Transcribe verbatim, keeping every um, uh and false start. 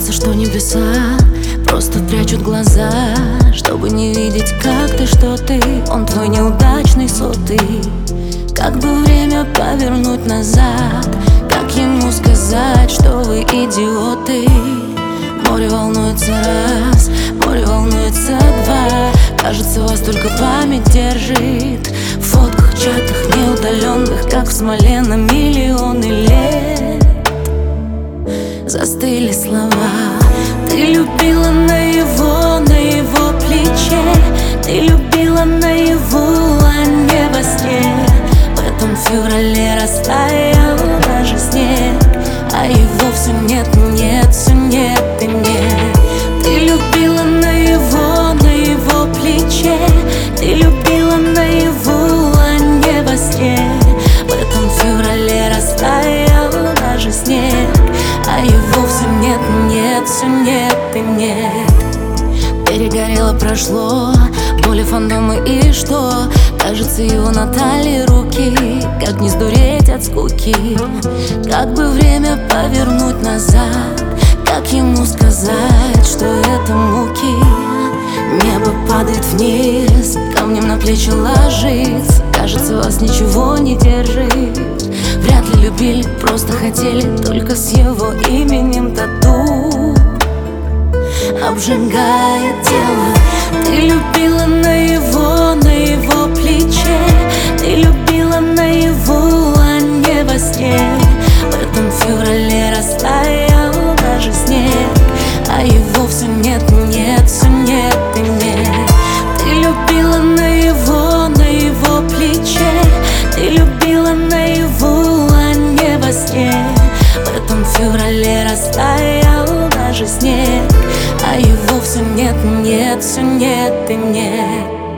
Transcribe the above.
Кажется, что небеса просто прячут глаза, чтобы не видеть, как ты, что ты. Он твой неудачный сотый. Как бы время повернуть назад, как ему сказать, что вы идиоты? Море волнуется раз, море волнуется два. Кажется, вас только память держит в фотках, чатах неудаленных, как в смоле на миллионы лет. Застыли слова. Ты любила наяву, на его плече. Ты любила наяву, а не во сне. В этом феврале растаял даже снег, а его все нет, нет, все нет и нет. Ты любила наяву, на его плече. Ты любила наяву, а не во сне. В этом феврале растаял даже снег, а его все нет, нет, все нет и нет. Перегорело, прошло, боли, фантомы и что? Кажется, его на талии руки. Как не сдуреть от скуки? Как бы время повернуть назад, как ему сказать, что это муки? Небо падает вниз, камнем на плечи ложится. Кажется, вас ничего не держит. Вряд ли любили, просто хотели, только с его именем тату обжигает тело. Ты любила наяву, на его плече. Ты любила наяву, а не во сне. В этом феврале растаял даже снег, а его все нет, нет, все нет и нет. Ты любила наяву, на его плече. Ты любила наяву, а не во сне. В этом феврале растаял даже снег, а его все нет, нет, все нет и нет.